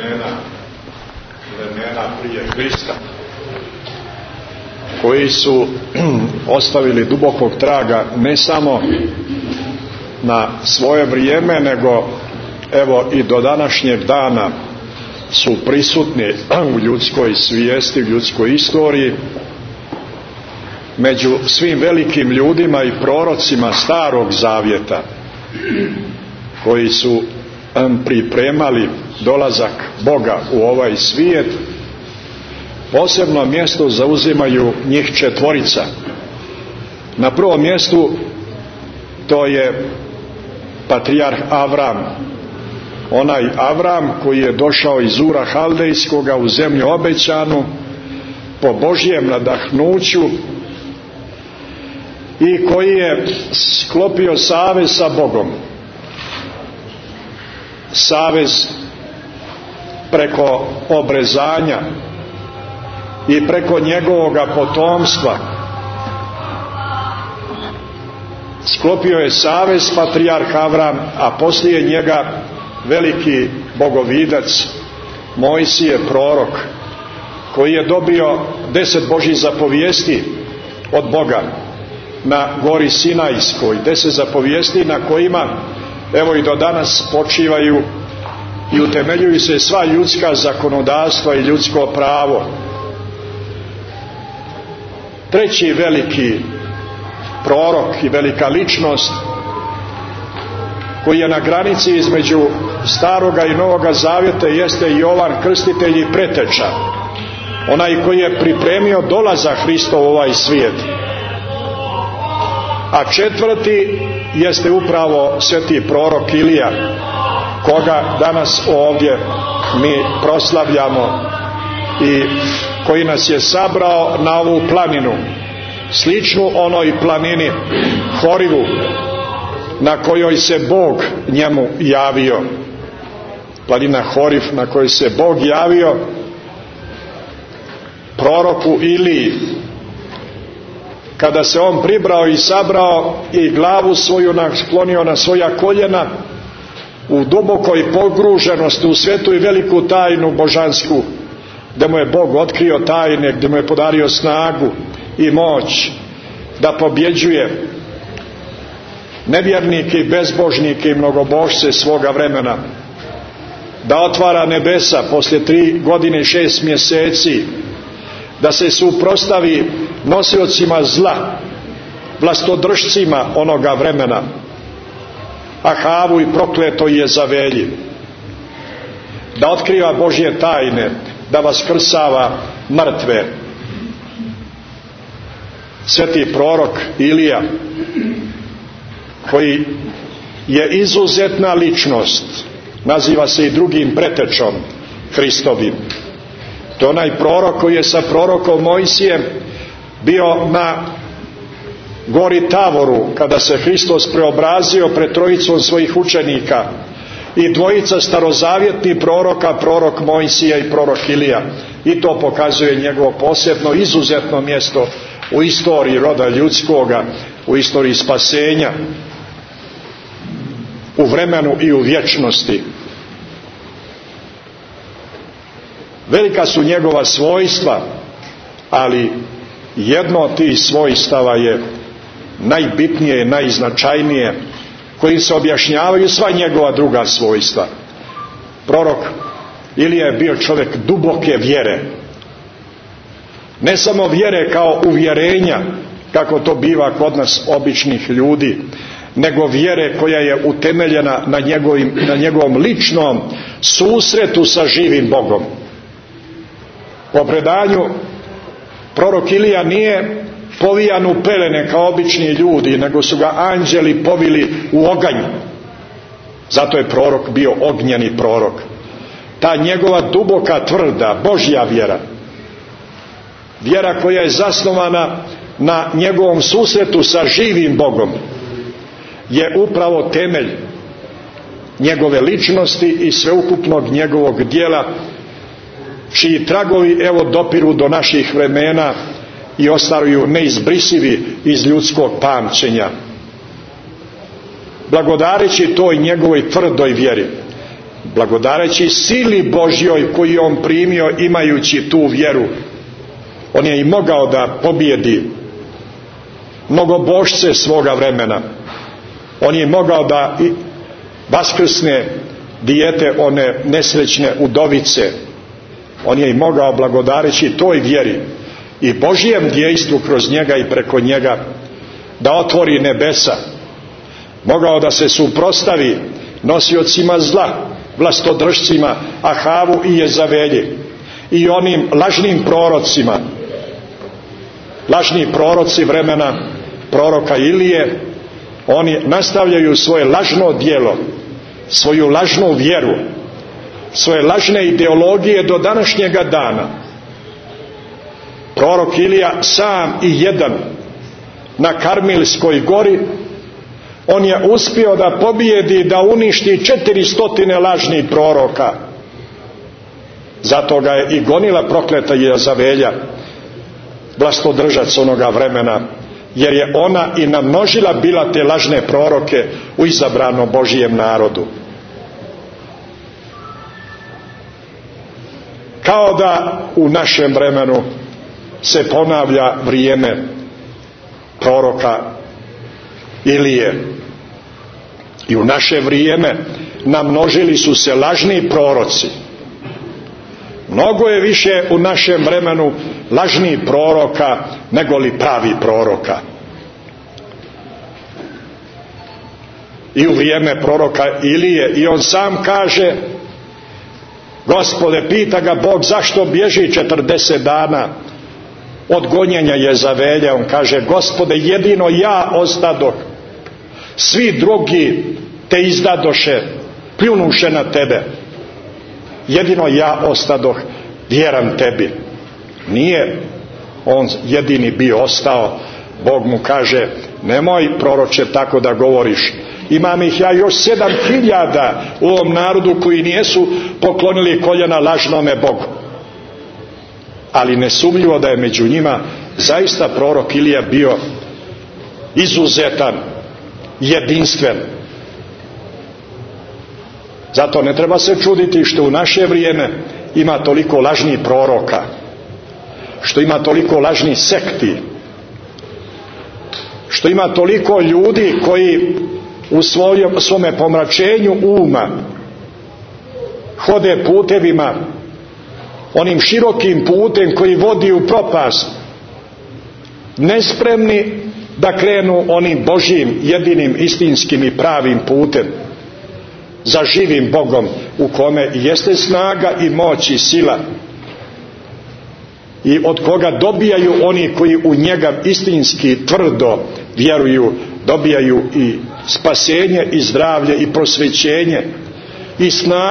vremena prije Hrista, koji su ostavili dubokog traga ne samo na svoje vrijeme, nego evo i do današnjeg dana su prisutni u ljudskoj svijesti, u ljudskoj istoriji, među svim velikim ljudima i prorocima Starog Zavjeta koji su pripremali dolazak Boga u ovaj svijet. Posebno mjesto zauzimaju njih četvorica. Na prvom mjestu to je patrijarh Avram, onaj Avram koji je došao iz Ura Haldejskoga u zemlju obećanu po Božjem nadahnuću i koji je sklopio savez sa Bogom, savez preko obrezanja i preko njegovoga potomstva. Sklopio je savez patrijarh Avram, a poslije njega veliki bogovidac Mojsije, prorok, koji je dobio 10 Božjih zapovijesti od Boga na gori Sinajskoj, 10 zapovijesti na kojima evo i do danas počivaju i utemeljuju se sva ljudska zakonodavstva i ljudsko pravo. Treći veliki prorok i velika ličnost koji je na granici između Staroga i Novoga Zavjeta jeste Jovan Krstitelj i preteča, onaj koji je pripremio dolazak Hristov u ovaj svijet. A četvrti jeste upravo sveti prorok Ilija, koga danas ovdje mi proslavljamo i koji nas je sabrao na ovu planinu, sličnu onoj planini Horivu, na kojoj se Bog njemu javio. Planina Horiv na kojoj se Bog javio proroku Iliji, kada se on pribrao i sabrao i glavu svoju naklonio na svoja koljena u dubokoj pogruženosti u svetu i veliku tajnu božansku, gdje mu je Bog otkrio tajne, gdje mu je podario snagu i moć da pobjeđuje nevjernike i bezbožnike i mnogobožce svoga vremena, da otvara nebesa poslije 3 godine i 6 mjeseci, da se suprotstavi nosiocima zla, vlastodržcima onoga vremena, Ahavu i prokletoj Jezavelji, da otkriva Božje tajne, da vaskrsava mrtve. Sveti prorok Ilija, koji je izuzetna ličnost, naziva se i drugim pretečom Hristovim. To je onaj prorok koji je sa prorokom Mojsijem bio na gori Tavoru, kada se Hristos preobrazio pred trojicom svojih učenika, i dvojica starozavjetnih proroka, prorok Mojsija i prorok Ilija. I to pokazuje njegovo posebno, izuzetno mjesto u istoriji roda ljudskoga, u istoriji spasenja, u vremenu i u vječnosti. Velika su njegova svojstva, ali jedno od tih svojstava je najbitnije i najznačajnije, kojim se objašnjavaju sva njegova druga svojstva. Prorok Ilija je bio čovjek duboke vjere. Ne samo vjere kao uvjerenja, kako to biva kod nas običnih ljudi, nego vjere koja je utemeljena na njegovom ličnom susretu sa živim Bogom. Po predanju, prorok Ilija nije povijan u pelene kao obični ljudi, nego su ga anđeli povili u oganj. Zato je prorok bio ognjeni prorok. Ta njegova duboka, tvrda, Božja vjera, vjera koja je zasnovana na njegovom susretu sa živim Bogom, je upravo temelj njegove ličnosti i sveukupnog njegovog djela, čiji tragovi evo dopiru do naših vremena i ostaju neizbrisivi iz ljudskog pamćenja. Blagodareći toj njegovoj tvrdoj vjeri, blagodareći sili Božjoj koju on primio imajući tu vjeru, on je i mogao da pobijedi mnogobožce svoga vremena. On je mogao da vaskrsne dijete one nesrećne udovice. On je i mogao, blagodareći toj vjeri i Božjem djejstvu kroz njega i preko njega, da otvori nebesa. Mogao da se suprotstavi nosiocima zla, vlastodržcima Ahavu i Jezavelji i onim lažnim prorocima. Lažni proroci vremena proroka Ilije, oni nastavljaju svoje lažno djelo, svoju lažnu vjeru, svoje lažne ideologije do današnjega dana. Prorok Ilija sam i jedan na Karmelskoj gori, on je uspio da pobijedi, da uništi 400 lažnih proroka. Zato ga je i gonila prokleta Jezavelja, vlastodržac onoga vremena, jer je ona i namnožila bila te lažne proroke u izabranom Božijem narodu. Kao da u našem vremenu se ponavlja vrijeme proroka Ilije. I u naše vrijeme namnožili su se lažni proroci. Mnogo je više u našem vremenu lažnih proroka nego li pravi proroka. I u vrijeme proroka Ilije, i on sam kaže: Gospode, pita ga Bog, zašto bježi 40 dana od gonjenja Jezavelja? On kaže: Gospode, jedino ja ostadoh, svi drugi te izdadoše, pljunuše na tebe. Jedino ja ostadoh, vjeram tebi. Nije on jedini bio ostao. Bog mu kaže: nemoj, proroče, tako da govoriš. Imam ih ja još 7.000 u ovom narodu koji nijesu poklonili koljena lažnome Bogu. Ali nesumnjivo da je među njima zaista prorok Ilija bio izuzetan, jedinstven. Zato ne treba se čuditi što u naše vrijeme ima toliko lažnih proroka, što ima toliko lažnih sekti, što ima toliko ljudi koji u svome pomračenju uma hode putevima, onim širokim putem koji vodi u propast, nespremni da krenu onim Božjim, jedinim, istinskim i pravim putem, za živim Bogom u kome jeste snaga i moć i sila, i od koga dobijaju oni koji u njega istinski tvrdo vjeruju, dobijaju i spasenje i zdravlje i prosvećenje i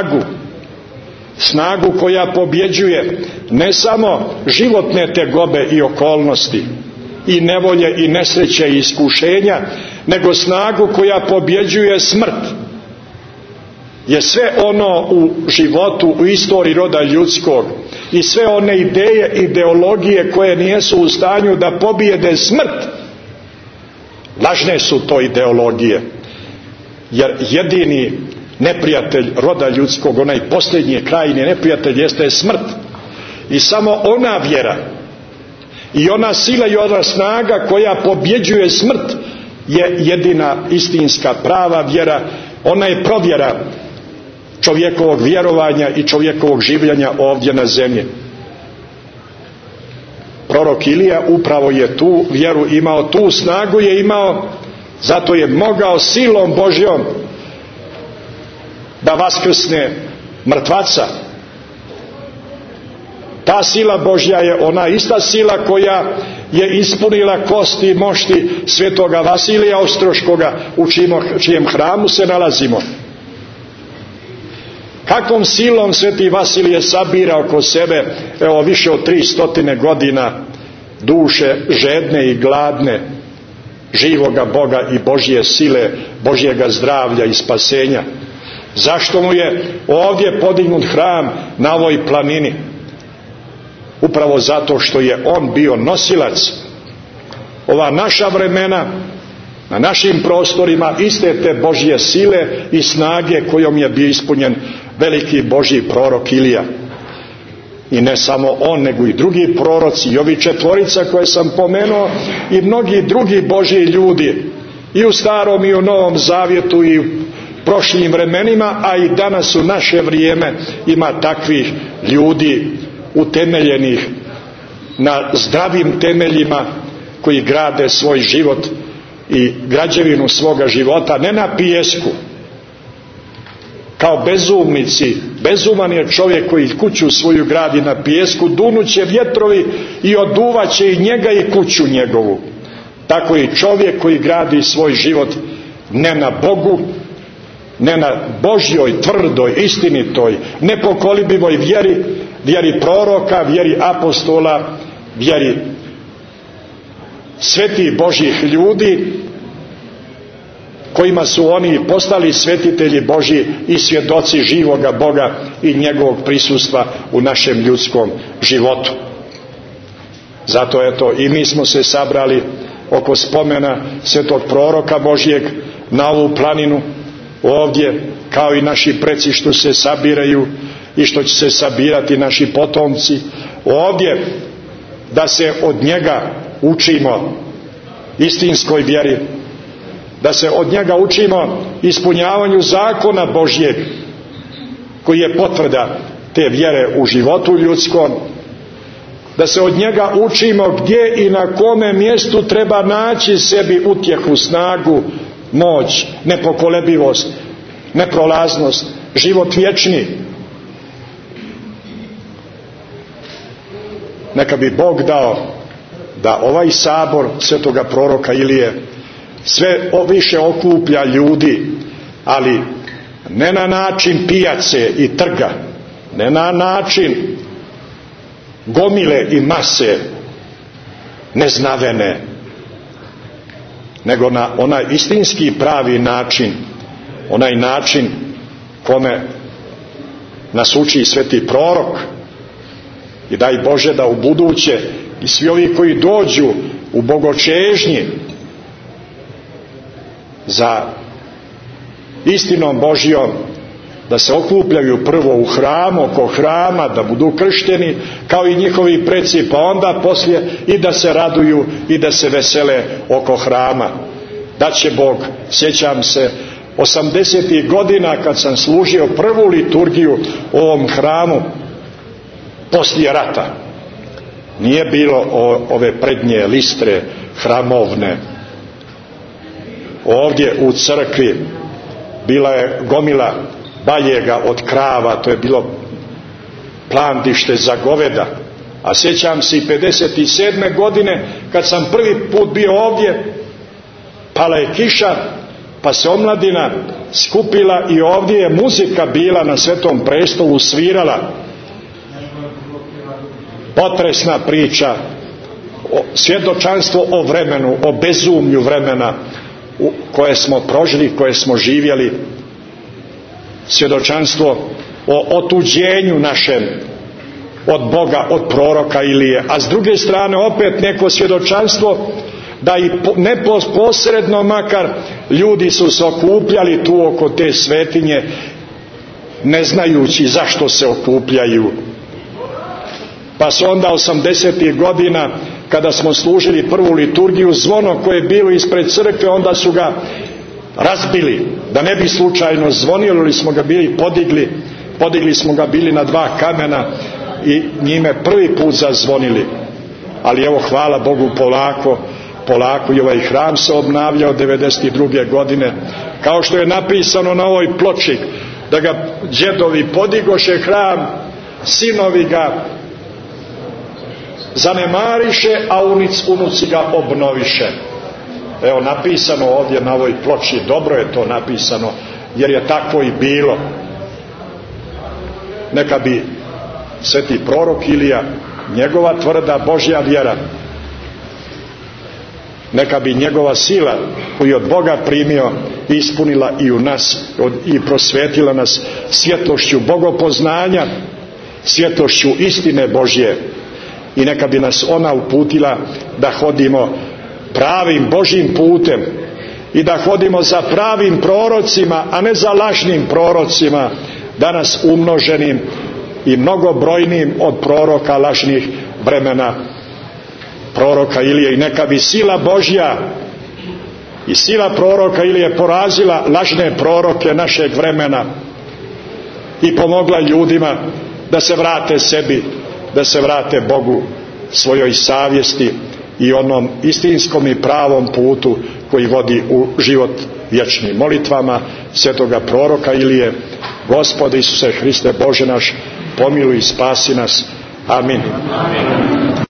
snagu koja pobjeđuje ne samo životne tegobe i okolnosti i nevolje i nesreće i iskušenja, nego snagu koja pobjeđuje smrt. Je sve ono u životu, u istoriji roda ljudskog i sve one ideje, ideologije koje nijesu u stanju da pobijede smrt, lažne su to ideologije. Jer jedini neprijatelj roda ljudskog, onaj posljednji krajnji neprijatelj, jeste smrt. I samo ona vjera i ona sila i ona snaga koja pobjeđuje smrt je jedina istinska prava vjera. Ona je provjera čovjekovog vjerovanja i čovjekovog življenja ovdje na zemlji. Prorok Ilija upravo je tu vjeru imao, tu snagu je imao, zato je mogao silom Božjom da vaskrsne mrtvaca. Ta sila Božja je ona ista sila koja je ispunila kosti i mošti svetoga Vasilija Ostroškoga, u čijem hramu se nalazimo. Kakvom silom sveti Vasilije sabira oko sebe, evo, više od 300 godina duše žedne i gladne živoga Boga i Božje sile, Božjega zdravlja i spasenja. Zašto mu je ovdje podignut hram na ovoj planini? Upravo zato što je on bio nosilac ova naša vremena na našim prostorima iste te Božje sile i snage kojom je bio ispunjen veliki Božji prorok Ilija. I ne samo on, nego i drugi proroci, i ovi četvorica koje sam pomenuo, i mnogi drugi Božji ljudi, i u Starom i u Novom Zavjetu i u prošlim vremenima, a i danas u naše vrijeme ima takvih ljudi utemeljenih na zdravim temeljima, koji grade svoj život i građevinu svoga života ne na pijesku, kao bezumnici. Bezuman je čovjek koji kuću svoju gradi na pijesku, dunuće vjetrovi i oduvaće i njega i kuću njegovu. Tako i čovjek koji gradi svoj život ne na Bogu, ne na Božjoj, tvrdoj, istinitoj, nepokolebivoj vjeri, vjeri proroka, vjeri apostola, vjeri svetih Božjih ljudi, kojima su oni postali svetitelji Božji i svjedoci živoga Boga i njegovog prisustva u našem ljudskom životu. Zato eto i mi smo se sabrali oko spomena svetog proroka Božjeg na ovu planinu ovdje, kao i naši preci što se sabiraju i što će se sabirati naši potomci ovdje, da se od njega učimo istinskoj vjeri, da se od njega učimo ispunjavanju zakona Božjeg, koji je potvrda te vjere u životu ljudskom, da se od njega učimo gdje i na kome mjestu treba naći sebi utjehu, snagu, moć, nepokolebivost, neprolaznost, život vječni. Neka bi Bog dao da ovaj sabor svetoga proroka Ilije sve više okuplja ljudi, ali ne na način pijace i trga, ne na način gomile i mase neznavene, nego na onaj istinski pravi način, onaj način kome nas uči sveti prorok. I daj Bože da u buduće i svi ovi koji dođu u bogočežnji za istinom Božjom, da se okupljaju prvo u hramu, oko hrama, da budu kršteni kao i njihovi preci, pa onda poslije i da se raduju i da se vesele oko hrama. Da će Bog, sjećam se 80. godina kad sam služio prvu liturgiju u ovom hramu poslije rata. Nije bilo ove prednje listre hramovne. Ovdje u crkvi bila je gomila baljega od krava, to je bilo plandište za goveda. A sjećam se i 57. godine kad sam prvi put bio ovdje, pala je kiša, pa se omladina skupila i ovdje je muzika bila na Svetom prestolu, svirala. Potresna priča, svjedočanstvo o vremenu, o bezumlju vremena koje smo prožili, koje smo živjeli, svjedočanstvo o otuđenju našem od Boga, od proroka Ilije, a s druge strane opet neko svjedočanstvo da i neposredno makar ljudi su se okupljali tu oko te svetinje, ne znajući zašto se okupljaju. Pa su onda 80. godina, kada smo služili prvu liturgiju, zvono koje je bilo ispred crkve, onda su ga razbili, da ne bi slučajno zvonilo, ili smo ga bili podigli smo ga bili na 2 kamena i njime prvi put zazvonili. Ali evo, hvala Bogu, polako i ovaj hram se obnavljao 92. godine, kao što je napisano na ovoj ploči, da ga djedovi podigoše hram, sinovi ga zanemariše, a unuci ga obnoviše. Evo napisano ovdje na ovoj ploči, dobro je to napisano, jer je tako i bilo. Neka bi sveti prorok Ilija, njegova tvrda Božja vjera, neka bi njegova sila koju od Boga primio ispunila i u nas i prosvetila nas svjetlošću bogopoznanja, svjetlošću istine Božje, i neka bi nas ona uputila da hodimo pravim Božjim putem i da hodimo za pravim prorocima, a ne za lažnim prorocima, danas umnoženim i mnogobrojnim od proroka lažnih vremena, proroka Ilije. I neka bi sila Božja i sila proroka Ilije porazila lažne proroke našeg vremena i pomogla ljudima da se vrate sebi, da se vrate Bogu, svojoj savjesti i onom istinskom i pravom putu koji vodi u život vječni. Molitvama svetoga proroka Ilije: Gospode Isuse Hriste, Bože naš, pomiluj i spasi nas. Amin.